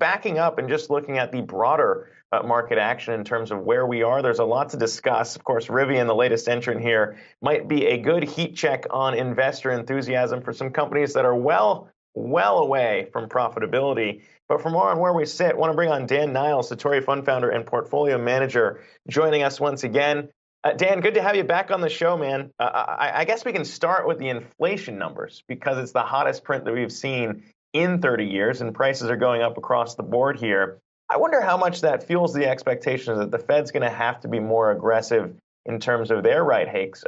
backing up and just looking at the broader market action in terms of where we are, there's a lot to discuss. Of course, Rivian, the latest entrant here, might be a good heat check on investor enthusiasm for some companies that are well away from profitability. But for more on where we sit, I want to bring on Dan Niles, Satori Fund Founder and Portfolio Manager, joining us once again. Dan, good to have you back on the show, man. I guess we can start with the inflation numbers because it's the hottest print that we've seen in 30 years, and prices are going up across the board here. I wonder how much that fuels the expectations that the Fed's going to have to be more aggressive in terms of their rate hikes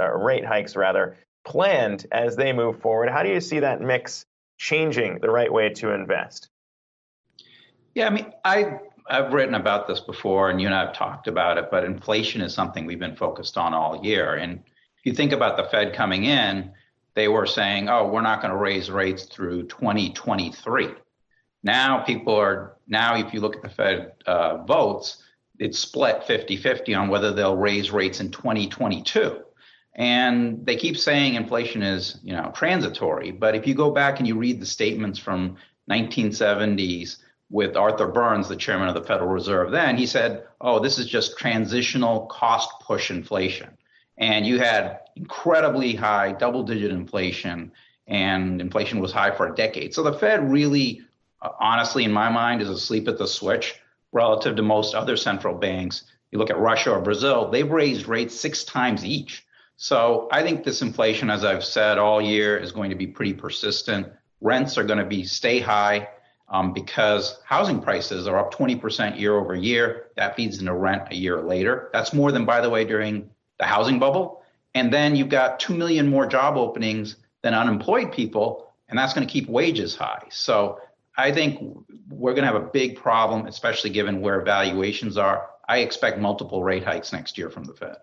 planned as they move forward. How do you see that mix changing the right way to invest? Yeah, I mean, I've written about this before, and you and I have talked about it, but inflation is something we've been focused on all year. And if you think about the Fed coming in, they were saying, oh, we're not going to raise rates through 2023. Now if you look at the Fed votes, it's split 50-50 on whether they'll raise rates in 2022. And they keep saying inflation is, transitory. But if you go back and you read the statements from 1970s with Arthur Burns, the chairman of the Federal Reserve then, he said, oh, this is just transitional cost push inflation. And you had incredibly high double-digit inflation, and inflation was high for a decade. So the Fed really, honestly, in my mind, is asleep at the switch relative to most other central banks. You look at Russia or Brazil, they've raised rates 6 times each. So I think this inflation, as I've said all year, is going to be pretty persistent. Rents are going to stay high because housing prices are up 20% year over year. That feeds into rent a year later. That's more than, by the way, during the housing bubble. And then you've got 2 million more job openings than unemployed people, and that's going to keep wages high. So I think we're going to have a big problem, especially given where valuations are. I expect multiple rate hikes next year from the Fed.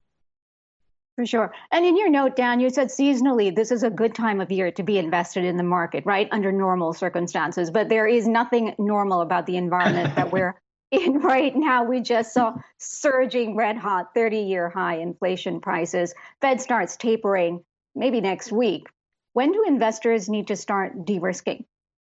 For sure. And in your note, Dan, you said seasonally, this is a good time of year to be invested in the market, right? Under normal circumstances. But there is nothing normal about the environment that we're in right now. We just saw surging red hot 30-year high inflation prices. Fed starts tapering maybe next week. When do investors need to start de-risking?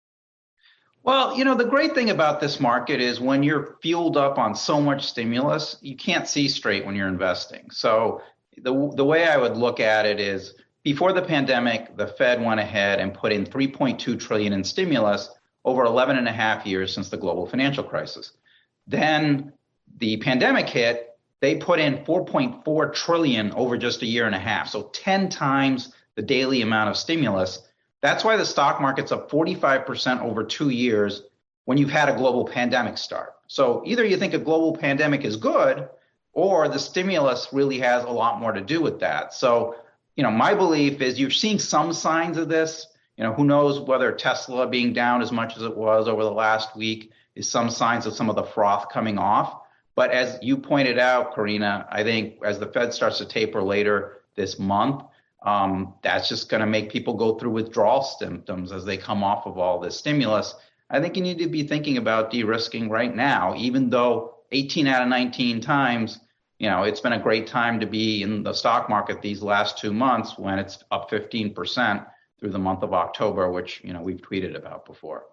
Well, the great thing about this market is when you're fueled up on so much stimulus, you can't see straight when you're investing. So the way I would look at it is before the pandemic, the Fed went ahead and put in $3.2 trillion in stimulus over 11 and a half years since the global financial crisis. Then the pandemic hit, they put in $4.4 trillion over just a year and a half. So 10 times the daily amount of stimulus. That's why the stock market's up 45% over 2 years when you've had a global pandemic start. So either you think a global pandemic is good, or the stimulus really has a lot more to do with that. So, my belief is you're seeing some signs of this. Who knows whether Tesla being down as much as it was over the last week is some signs of some of the froth coming off. But as you pointed out, Karina, I think as the Fed starts to taper later this month, that's just going to make people go through withdrawal symptoms as they come off of all this stimulus. I think you need to be thinking about de-risking right now, even though 18 out of 19 times, it's been a great time to be in the stock market these last 2 months when it's up 15% through the month of October, which, we've tweeted about before.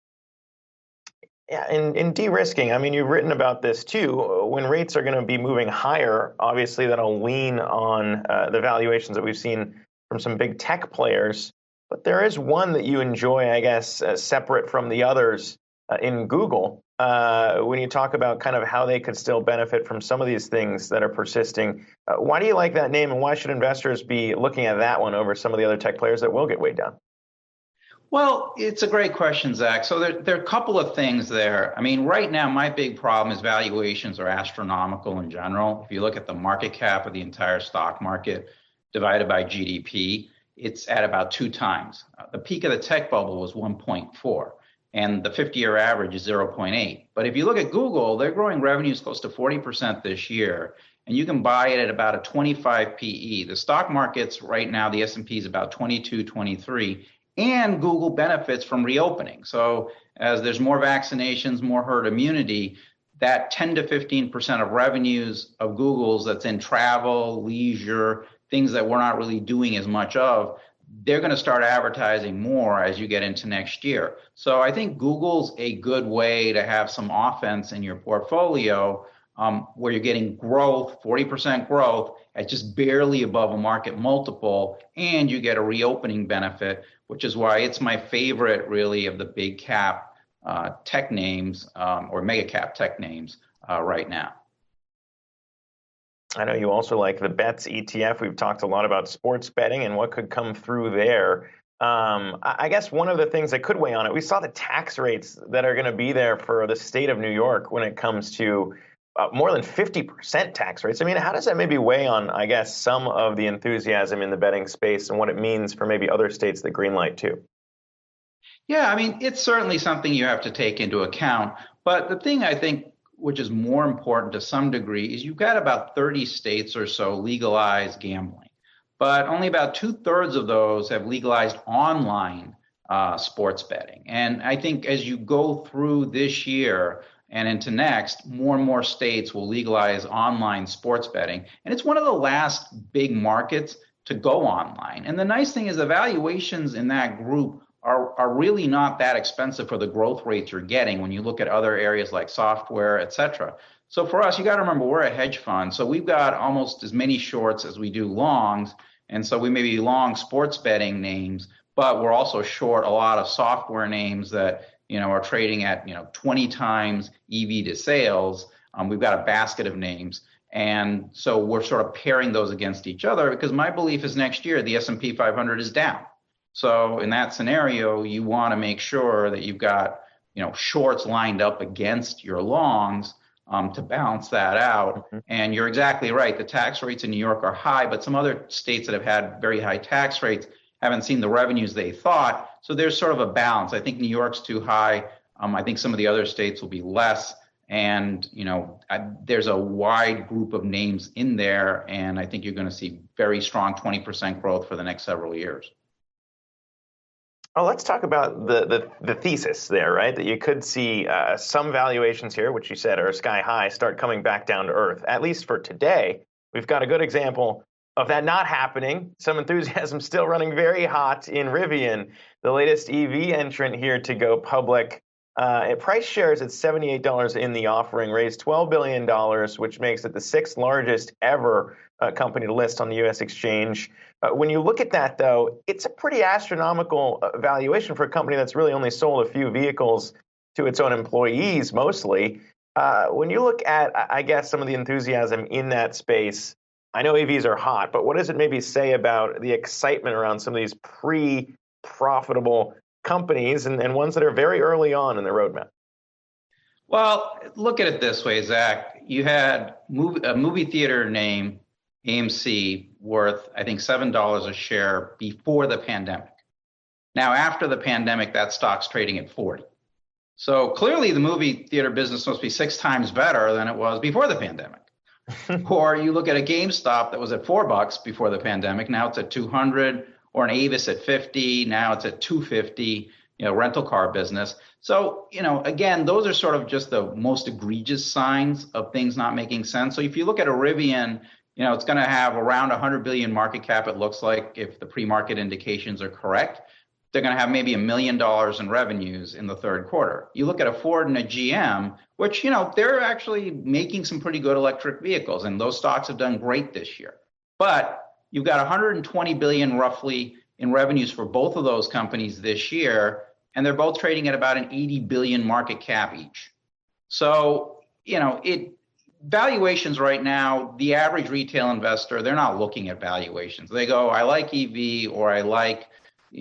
Yeah, in de-risking, you've written about this too. When rates are going to be moving higher, obviously that'll lean on the valuations that we've seen from some big tech players. But there is one that you enjoy, I guess, separate from the others in Google. When you talk about kind of how they could still benefit from some of these things that are persisting. Why do you like that name, and why should investors be looking at that one over some of the other tech players that will get weighed down? Well, it's a great question, Zach. So there are a couple of things there. Right now, my big problem is valuations are astronomical in general. If you look at the market cap of the entire stock market divided by GDP, it's at about 2 times. The peak of the tech bubble was 1.4. And the 50-year average is 0.8. But if you look at Google, they're growing revenues close to 40% this year, and you can buy it at about a 25 PE. The stock market's right now, the S&P is about 22, 23, and Google benefits from reopening. So as there's more vaccinations, more herd immunity, that 10 to 15% of revenues of Google's that's in travel, leisure, things that we're not really doing as much of, they're going to start advertising more as you get into next year. So I think Google's a good way to have some offense in your portfolio where you're getting growth, 40% growth at just barely above a market multiple, and you get a reopening benefit, which is why it's my favorite really of the big cap tech names or mega cap tech names right now. I know you also like the Bets ETF. We've talked a lot about sports betting and what could come through there. I guess one of the things that could weigh on it, we saw the tax rates that are going to be there for the state of New York when it comes to more than 50% tax rates. I mean, how does that maybe weigh on, I guess, some of the enthusiasm in the betting space and what it means for maybe other states that greenlight too? Yeah, I mean, it's certainly something you have to take into account. But the thing I think which is more important to some degree, is you've got about 30 states or so legalized gambling, but only about 2/3 of those have legalized online sports betting. And I think as you go through this year and into next, more and more states will legalize online sports betting. And it's one of the last big markets to go online. And the nice thing is the valuations in that group are really not that expensive for the growth rates you're getting when you look at other areas like software, et cetera. So for us, you got to remember we're a hedge fund. So we've got almost as many shorts as we do longs. And so we may be long sports betting names, but we're also short a lot of software names that, are trading at, 20 times EV to sales. We've got a basket of names. And so we're sort of pairing those against each other because my belief is next year, the S&P 500 is down. So in that scenario, you want to make sure that you've got, shorts lined up against your longs to balance that out. Mm-hmm. And you're exactly right. The tax rates in New York are high, but some other states that have had very high tax rates haven't seen the revenues they thought. So there's sort of a balance. I think New York's too high. I think some of the other states will be less. And, there's a wide group of names in there. And I think you're going to see very strong 20% growth for the next several years. Well, let's talk about the thesis there, right? That you could see some valuations here, which you said are sky high, start coming back down to earth. At least for today, we've got a good example of that not happening. Some enthusiasm still running very hot in Rivian, the latest EV entrant here to go public. It price shares at $78 in the offering, raised $12 billion, which makes it the sixth largest ever company to list on the U.S. exchange. When you look at that, though, it's a pretty astronomical valuation for a company that's really only sold a few vehicles to its own employees, mostly. When you look at, I guess, some of the enthusiasm in that space, I know EVs are hot, but what does it maybe say about the excitement around some of these pre-profitable companies and ones that are very early on in their roadmap? Well, look at it this way, Zach. You had a movie theater name, AMC, worth, I think, $7 a share before the pandemic. Now, after the pandemic, that stock's trading at 40. So clearly the movie theater business must be 6 times better than it was before the pandemic. Or you look at a GameStop that was at $4 before the pandemic. Now it's at 200, or an Avis at 50. Now it's at 250, rental car business. So, again, those are sort of just the most egregious signs of things not making sense. So if you look at a Rivian, it's going to have around 100 billion market cap, it looks like, if the pre-market indications are correct. They're going to have maybe $1 million in revenues in the third quarter. You look at a Ford and a GM, which, they're actually making some pretty good electric vehicles, and those stocks have done great this year. But you've got 120 billion roughly in revenues for both of those companies this year, and they're both trading at about an 80 billion market cap each. So, valuations right now, the average retail investor, they're not looking at valuations. They go, I like EV, or I like,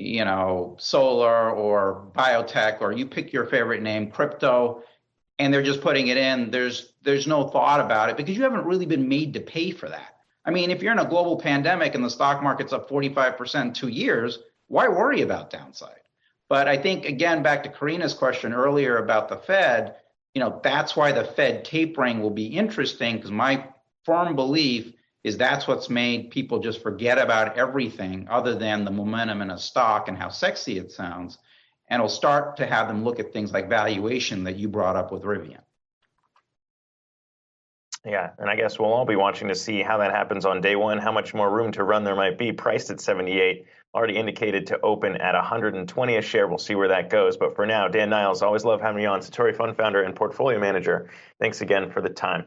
solar or biotech, or you pick your favorite name, crypto, and they're just putting it in. There's no thought about it because you haven't really been made to pay for that. I mean, if you're in a global pandemic and the stock market's up 45% in 2 years, why worry about downside? But I think, again, back to Karina's question earlier about the Fed, that's why the Fed tapering will be interesting, because my firm belief is that's what's made people just forget about everything other than the momentum in a stock and how sexy it sounds. And it'll start to have them look at things like valuation that you brought up with Rivian. Yeah, and I guess we'll all be watching to see how that happens on day one, how much more room to run there might be, priced at 78 already indicated to open at 120 a share. We'll see where that goes. But for now, Dan Niles, always love having you on, Satori Fund Founder and Portfolio Manager. Thanks again for the time.